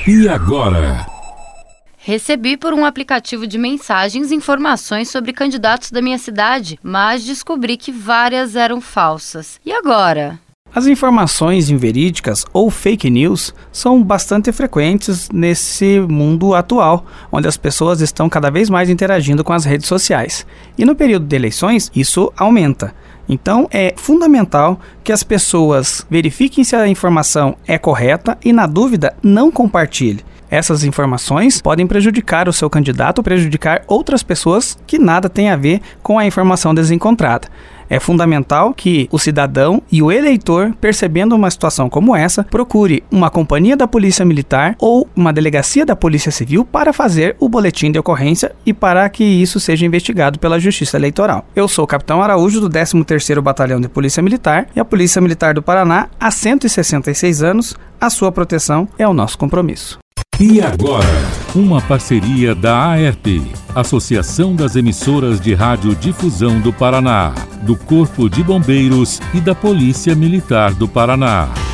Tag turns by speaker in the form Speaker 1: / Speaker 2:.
Speaker 1: E agora?
Speaker 2: Recebi por um aplicativo de mensagens informações sobre candidatos da minha cidade, mas descobri que várias eram falsas. E agora?
Speaker 3: As informações inverídicas ou fake news são bastante frequentes nesse mundo atual, onde as pessoas estão cada vez mais interagindo com as redes sociais. E no período de eleições, isso aumenta. Então, é fundamental que as pessoas verifiquem se a informação é correta e, na dúvida, não compartilhe. Essas informações podem prejudicar o seu candidato ou prejudicar outras pessoas que nada têm a ver com a informação desencontrada. É fundamental que o cidadão e o eleitor, percebendo uma situação como essa, procure uma companhia da Polícia Militar ou uma delegacia da Polícia Civil para fazer o boletim de ocorrência e para que isso seja investigado pela Justiça Eleitoral. Eu sou o Capitão Araújo do 13º Batalhão de Polícia Militar e a Polícia Militar do Paraná, há 166 anos, a sua proteção é o nosso compromisso.
Speaker 1: E agora? Uma parceria da AERP, Associação das Emissoras de Radiodifusão do Paraná, do Corpo de Bombeiros e da Polícia Militar do Paraná.